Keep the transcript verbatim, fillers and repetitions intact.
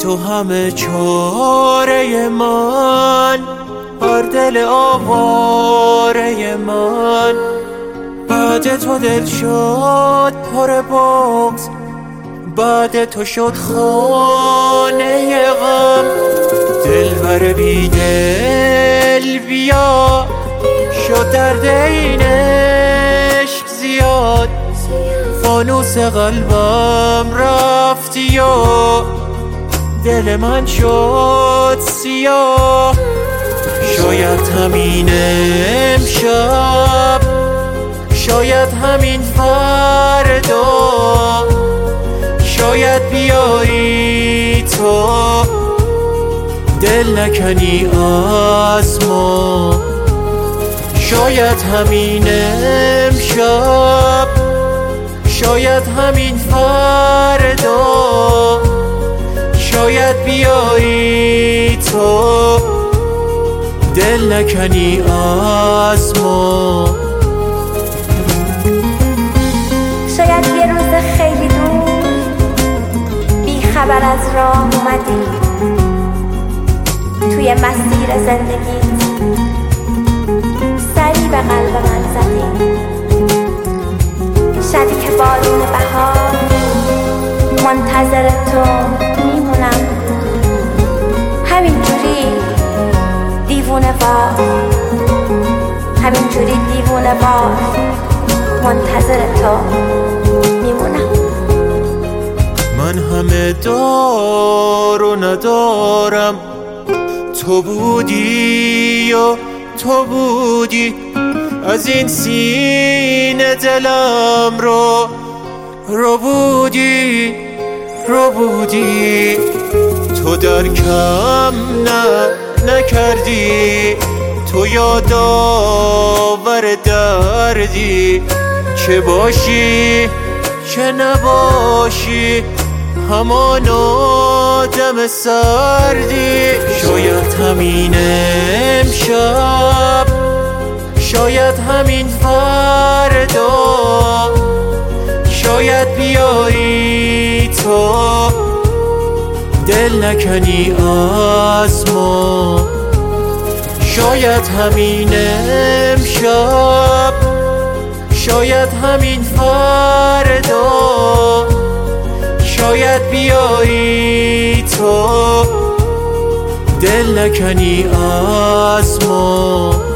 تو همه چاره من، بر دل آواره من. بعد تو دل شد پر بغض، بعد تو شد خانه غم. دلبر بی دل بیا، شد درد این عشق زیاد. فانوس قلبم رفتی و دل من شد سیاه. شاید همین امشب، شاید همین فردا، شاید بیایی تو دل نکنی از ما. شاید همین امشب، شاید همین فردا، شاید بیایی تو دل نکنی از ما. شاید یه روز خیلی دور بی خبر از راه اومدی، توی مسیر زندگیت سری به قلب من زدی. شبی که بارون بهار منتظر تو میمونم، همینجوری دیوونه وار، همینجوری دیوونه وار منتظر تو میمونم. من همه دار و ندارم، تو بودی و تو بودی. از این سینه دلم رو رو بودی رو بودی. تو در کم نه نکردی، تو یادآور دردی. چه باشی چه نباشی همان آدم سردی. شاید همین امشب، شاید همین فردا، شاید بیایی تو دل نکنی از ما. شاید همین امشب، شاید همین فردا، شاید بیایی تو دل نکنی از ما.